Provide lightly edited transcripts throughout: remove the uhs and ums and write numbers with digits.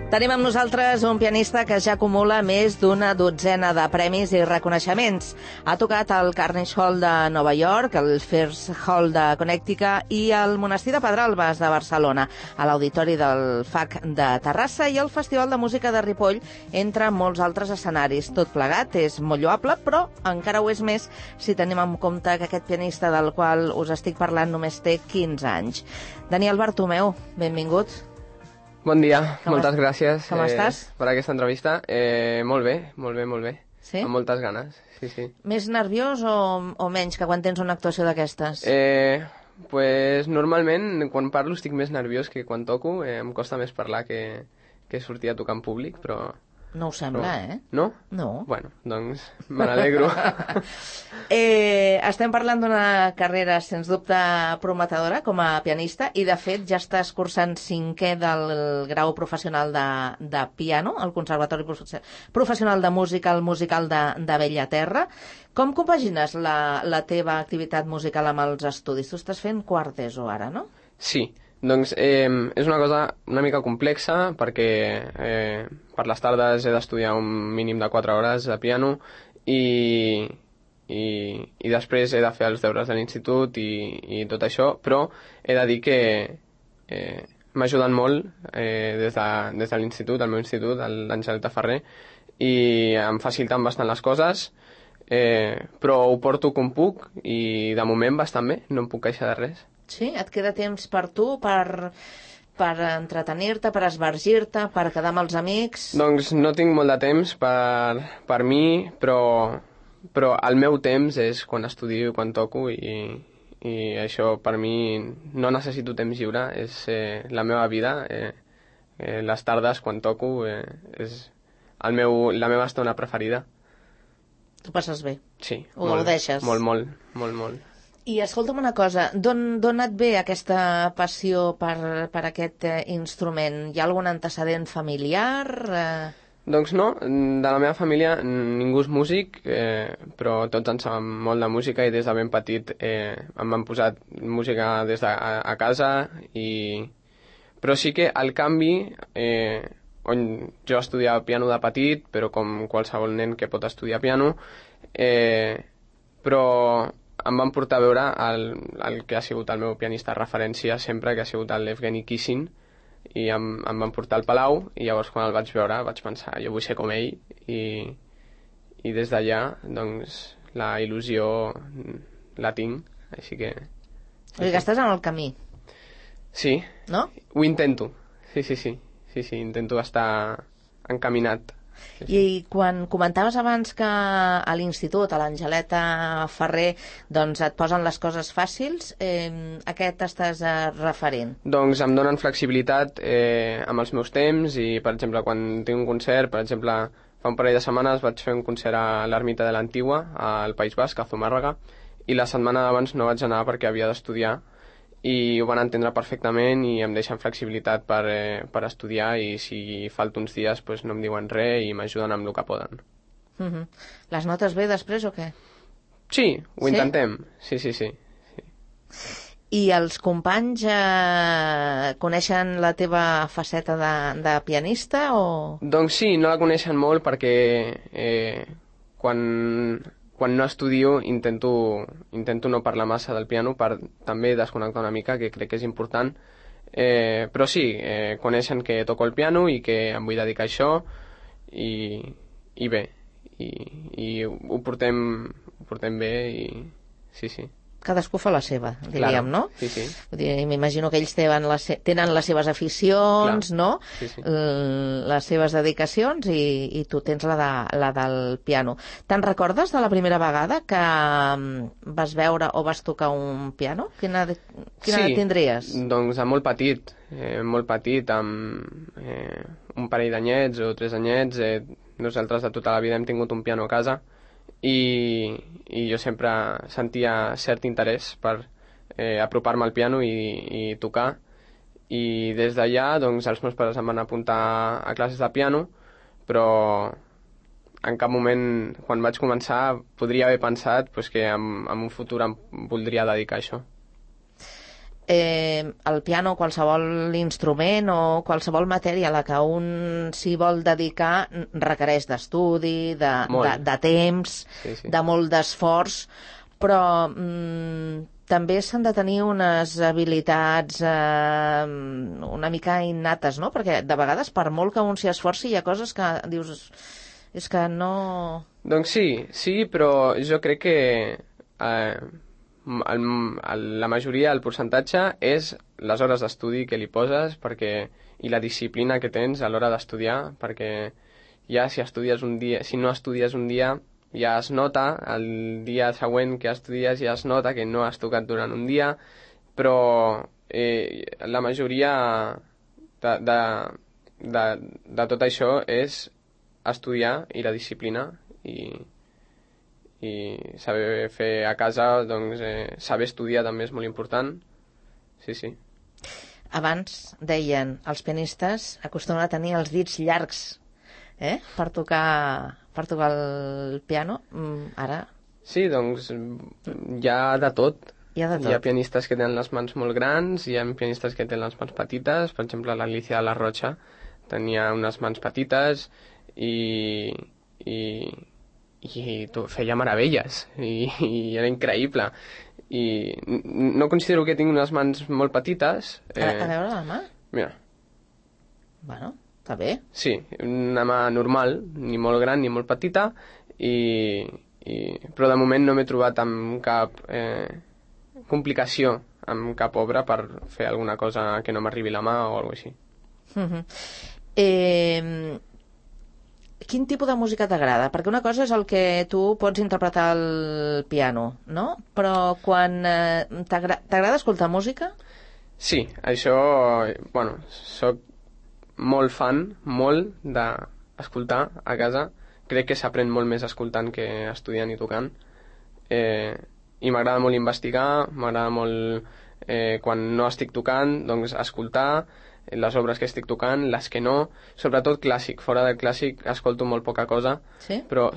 Tenim amb nosaltres un pianista que ja acumula més d'una dotzena de premis i reconeixements. Ha tocat al Carnegie Hall de Nova York, el First Hall de Connecticut i el Monestir de Pedralbes de Barcelona, a l'Auditori del FAC de Terrassa i al Festival de Música de Ripoll, entre molts altres escenaris. Tot plegat és molt lloable, però encara ho és més si tenim en compte que aquest pianista del qual us estic parlant només té 15 anys. Daniel Bartomeu, benvingut. Bon dia, moltes gràcies Com estàs? Per aquesta entrevista. Molt bé. Sí? Amb moltes ganes, sí. Més nerviós o menys que quan tens una actuació d'aquestes? Pues normalment quan parlo estic més nerviós que quan toco. Em costa més parlar que sortir a tocar en públic, però... No ho sembla, No? No. Bueno, doncs me n'alegro. Estem parlant d'una carrera, sens dubte, prometedora com a pianista i, de fet, ja estàs cursant 5è del grau professional de piano al Conservatori Professional de Música, el Musical de Bellaterra. Com compagines la teva activitat musical amb els estudis? Tu estàs fent quart d'ESO ara, no? Sí. Doncs és una cosa una mica complexa perquè per les tardes he d'estudiar un mínim de 4 hores de piano i després he de fer els deures de l'institut i tot això, però he de dir que m'ajuden molt des de l'institut, el meu institut, l'Angeleta Ferrer, i em faciliten bastant les coses, però ho porto com puc i de moment bastant bé, no em puc queixar de res. Sí? Et queda temps per tu, per entretenir-te, per esbargir-te, per quedar amb els amics? Doncs no tinc molt de temps per mi, però el meu temps és quan estudio i quan toco i això per mi no necessito temps lliure, és la meva vida. Les tardes quan toco és la meva estona preferida. Tu passes bé? Sí. Ho deixes? Molt. I escolta'm una cosa, d'on et ve aquesta passió per aquest instrument? Hi ha algun antecedent familiar? Doncs no, de la meva família ningú és músic, però tots en sabem molt de música i des de ben petit em van posar música des de a casa, però sí que el canvi, on jo estudiava piano de petit, però com qualsevol nen que pot estudiar piano, però em van portar a veure el que ha sigut el meu pianista de referència sempre, que ha sigut l'Evgeny Kissin, i em van portar al Palau, i llavors quan el vaig veure vaig pensar, jo vull ser com ell, i des d'allà doncs la il·lusió la tinc, així que... O sigui que estàs en el camí. Sí, no? Ho intento, sí, intento estar encaminat. I quan comentaves abans que a l'institut, a l'Angeleta Ferrer, doncs et posen les coses fàcils, a què t'estàs referint? Doncs em donen flexibilitat amb els meus temps i, per exemple, quan tinc un concert, per exemple, fa un parell de setmanes vaig fer un concert a l'Ermita de l'Antigua, al País Basc, a Zumárraga, i la setmana d'abans no vaig anar perquè havia d'estudiar, i ho van entendre perfectament i em deixen flexibilitat per estudiar, i si falto uns dies pues no em diuen res i m'ajuden amb el que poden. Les notes bé després o què? Sí, ho intentem. Sí. I els companys coneixen la teva faceta de pianista o...? Doncs sí, no la coneixen molt perquè quan no estudio intento no parlar massa del piano per també desconnectar una mica, que crec que és important, però sí, coneixen que toco el piano i que em vull dedicar a això i bé, i ho portem bé i sí. Cadascú fa la seva, diríem, claro, no? Sí. Vull dir, m'imagino que ells tenen les seves aficions, clar, no? Sí. Les seves dedicacions i tu tens la del piano. Te'n recordes de la primera vegada que vas veure o vas tocar un piano? Quina edat tindries? Doncs molt petit, amb un parell d'anyets o 3 anyets. Nosaltres de tota la vida hem tingut un piano a casa, i jo sempre sentia cert interès per apropar-me al piano i tocar, i des d'allà doncs els meus pares em van apuntar a classes de piano, però en cap moment quan vaig començar podria haver pensat pues, que en un futur em voldria dedicar a això. el piano, qualsevol instrument o qualsevol matèria a la que un s'hi vol dedicar requereix d'estudi, de temps, de molt d'esforç, però també s'han de tenir unes habilitats una mica innates, no? Perquè de vegades, per molt que un s'hi esforci, hi ha coses que dius... És que no... Doncs sí, però jo crec que la majoria, el percentatge, és les hores d'estudi que li poses i la disciplina que tens a l'hora d'estudiar, perquè ja si no estudies un dia, ja es nota, el dia següent que estudies ja es nota que no has tocat durant un dia, però la majoria de tot això és estudiar i la disciplina i saber fer a casa, doncs saber estudiar també és molt important. Sí. Abans deien, els pianistes acostumen a tenir els dits llargs per tocar el piano. Ara... Sí, doncs hi ha de tot. Hi ha pianistes que tenen les mans molt grans, hi ha pianistes que tenen les mans petites. Per exemple, l'Alicia de la Rocha tenia unes mans petites i feia meravelles i era increïble i no considero que tinc unes mans molt petites. A veure la mà? Mira. Bueno, està bé. Sí, una mà normal, ni molt gran ni molt petita, però de moment no m'he trobat amb cap complicació, amb cap obra per fer alguna cosa que no m'arribi la mà o alguna cosa així. Quin tipus de música t'agrada? Perquè una cosa és el que tu pots interpretar al piano, no? Però quan t'agrada escoltar música? Sí, això... Bueno, soc molt fan, d'escoltar a casa. Crec que s'aprèn molt més escoltant que estudiant i tocant. I m'agrada molt investigar, m'agrada molt, quan no estic tocant, doncs escoltar les obres que estic tocant, les que no, sobretot clàssic. Fora del clàssic escolto molt poca cosa, sí? Però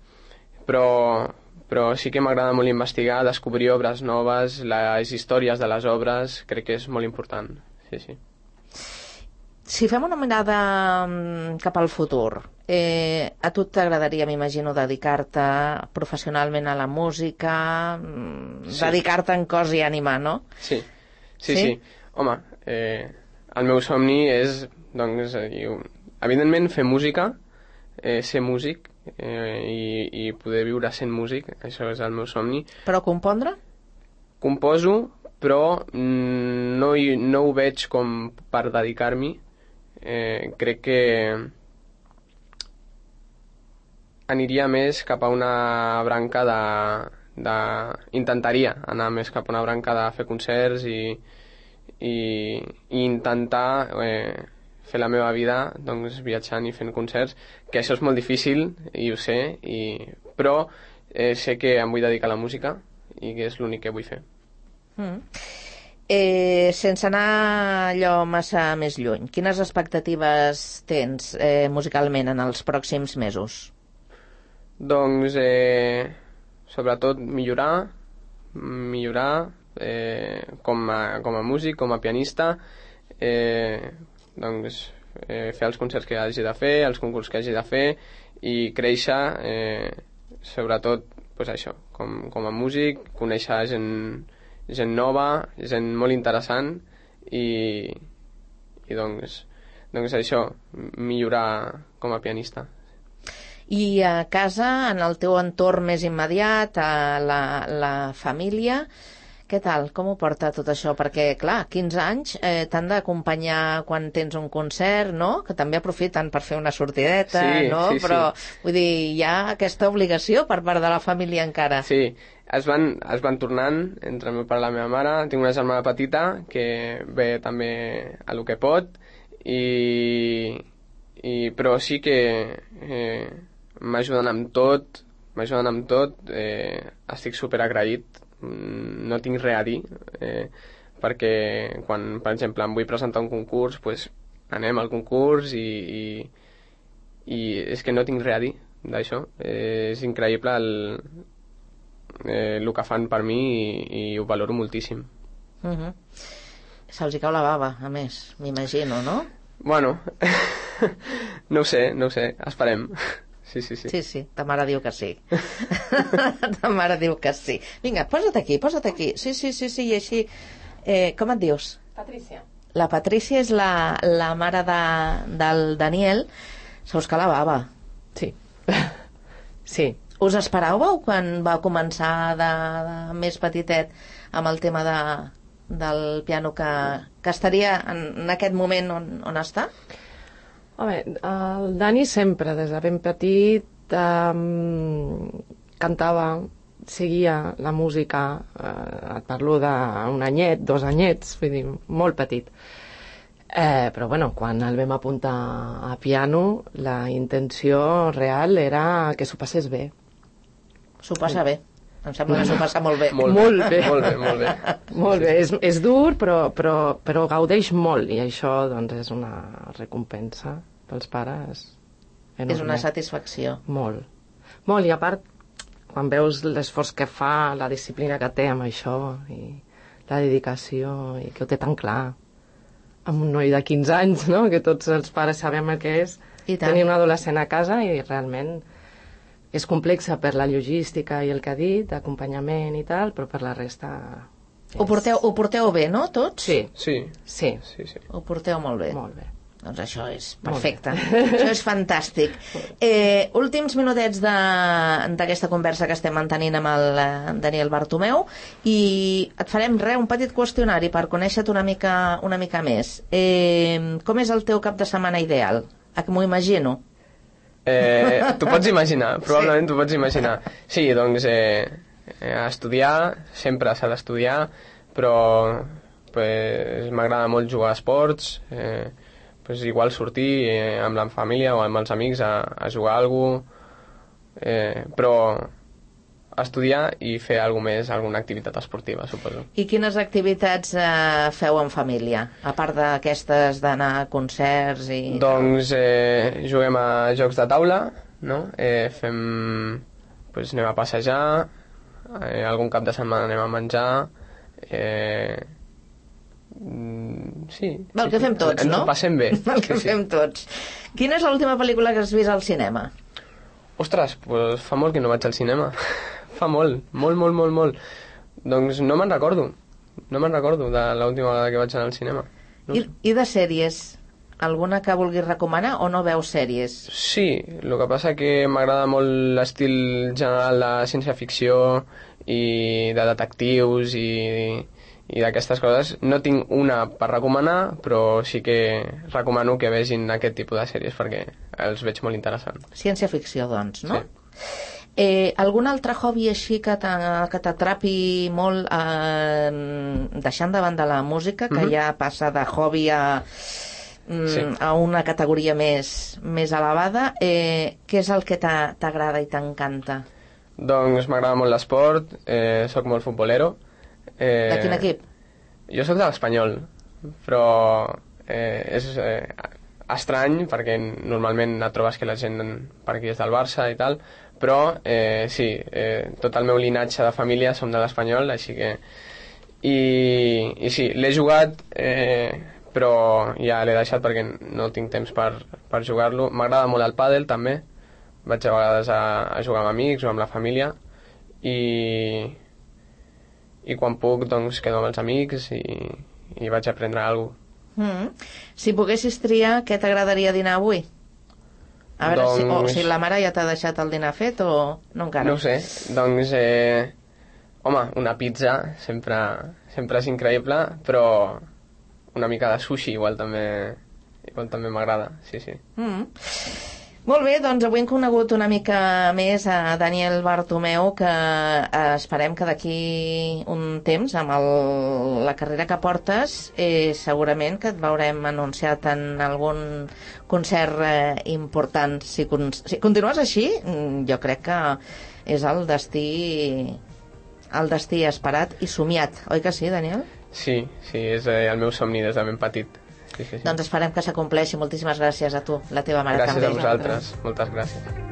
sí que m'agrada molt investigar, descobrir obres noves, les històries de les obres, crec que és molt important. Sí. Si fem una mirada cap al futur, a tu t'agradaria, m'imagino, dedicar-te professionalment a la música, dedicar-te en cos i ànima, no? Sí. Home, el meu somni és, doncs, evidentment fer música, ser músic i poder viure sent músic, això és el meu somni. Però compondre? Composo, però no ho veig com per dedicar-m'hi. Crec que aniria més cap a una branca intentaria anar més cap a una branca de fer concerts i intentar fer la meva vida, doncs, viatjant i fent concerts, que això és molt difícil i ho sé, però sé que em vull dedicar a la música i que és l'únic que vull fer. Sense anar allò massa més lluny, quines expectatives tens musicalment en els pròxims mesos? Doncs sobretot millorar com a músic, com a pianista, doncs fer els concerts que hagi de fer, els concursos que hagi de fer i créixer, sobretot pues això, com a músic, conèixer gent nova, gent molt interessant i doncs això, millorar com a pianista. I a casa, en el teu entorn més immediat, a la família, què tal? Com ho porta tot això? Perquè, clar, 15 anys t'han d'acompanyar quan tens un concert, no? Que també aprofiten per fer una sortideta, no? Sí, però, vull dir, hi ha aquesta obligació per part de la família encara. Sí, es van tornant entre el meu pare i la meva mare. Tinc una germana petita que ve també a lo que pot però sí que m'ajuden amb tot, estic superagraït, no tinc res a dir, perquè quan, per exemple, em vull presentar un concurs, pues, anem al concurs i és que no tinc res a dir d'això. És increïble el que fan per mi i ho valoro moltíssim. Se'ls hi cau la bava, a més, m'imagino, no? Bueno, no ho sé, esperem. Sí. Sí, ta mare diu que sí. Ta mare diu que sí. Vinga, posa't aquí. Sí, i així... com et dius? Patricia. La Patrícia és la mare del Daniel. Se us cau la bava. Sí. Sí. Us esperàveu quan va començar de més petitet amb el tema del piano que estaria en aquest moment on està? Home, el Dani sempre, des de ben petit, cantava, seguia la música, et parlo d'un anyet, 2 anyets, vull dir, molt petit. Però bueno, quan el vam apuntar a piano, la intenció real era que s'ho passés bé. S'ho passa bé. Em sembla que s'ho passa molt bé. Molt bé. Molt bé. És dur, però gaudeix molt, i això doncs, és una recompensa pels pares enorme. És una satisfacció. Molt, i a part, quan veus l'esforç que fa, la disciplina que té amb això, i la dedicació, i que ho té tan clar, amb un noi de 15 anys, no?, que tots els pares sabem el que és tenir un adolescent a casa, i realment és complexa per la logística i el que ha dit, d'acompanyament i tal, però per la resta... Ho porteu bé, no, tots? Sí. Ho porteu molt bé. Molt bé. Doncs això és perfecte. Això és fantàstic. Últims minutets d'aquesta conversa que estem mantenint amb el Daniel Bartomeu, i et farem un petit qüestionari per conèixer-te una mica més. Com és el teu cap de setmana ideal? M'ho imagino. T'ho pots imaginar, probablement t'ho pots imaginar. Sí, doncs estudiar, sempre s'ha d'estudiar, però pues, m'agrada molt jugar a esports, pues, igual sortir amb la família o amb els amics a jugar a alguna cosa, però estudiar i fer alguna més, alguna activitat esportiva, suposo. I quines activitats feu en família, a part d'aquestes d'anar a concerts i... Doncs juguem a jocs de taula, no? Pues, anem a passejar, algun cap de setmana anem a menjar, sí. El que fem tots, no? Ens ho passem bé. El que fem tots. Quina és l'última pel·lícula que has vist al cinema? Ostres, pues fa molt que no vaig al cinema. Fa molt. Doncs no me'n recordo de l'última vegada que vaig anar al cinema. No. I de sèries? Alguna que vulguis recomanar o no veus sèries? Sí, el que passa que m'agrada molt l'estil general de ciència-ficció i de detectius i d'aquestes coses. No tinc una per recomanar, però sí que recomano que vegin aquest tipus de sèries perquè els veig molt interessants. Ciència-ficció, doncs, no? Sí. Algun altre hobby així que t'atrapi molt, deixant de banda la música, que ja passa de hobby a una categoria més elevada, què és el que t'agrada i t'encanta? Doncs m'agrada molt l'esport, soc molt futbolero. De quin equip? Jo soc de l'Espanyol, però és estrany perquè normalment et trobes que la gent per aquí és del Barça i tal, però sí, tot el meu linatge de família som de l'Espanyol, així que i sí, l'he jugat, però ja l'he deixat perquè no tinc temps per jugar-lo. M'agrada molt el pàdel també, vaig a vegades a jugar amb amics o amb la família, i quan puc doncs quedo amb els amics i vaig a aprendre alguna cosa. Si poguessis triar, què t'agradaria dinar avui? A veure, si la mare ja t'ha deixat el dinar fet o no encara? No ho sé, doncs home, una pizza sempre és increïble, però una mica de sushi igual també m'agrada, sí. Molt bé, doncs avui hem conegut una mica més a Daniel Bartomeu, que esperem que d'aquí un temps, amb la carrera que portes, segurament que et veurem anunciat en algun concert important. Si continues així, jo crec que és el destí esperat i somiat, oi que sí, Daniel? Sí, és el meu somni des de ben petit. Sí. Doncs esperem que s'acompleixi. Moltíssimes gràcies a tu, la teva mare també. Gràcies a vosaltres, moltes gràcies.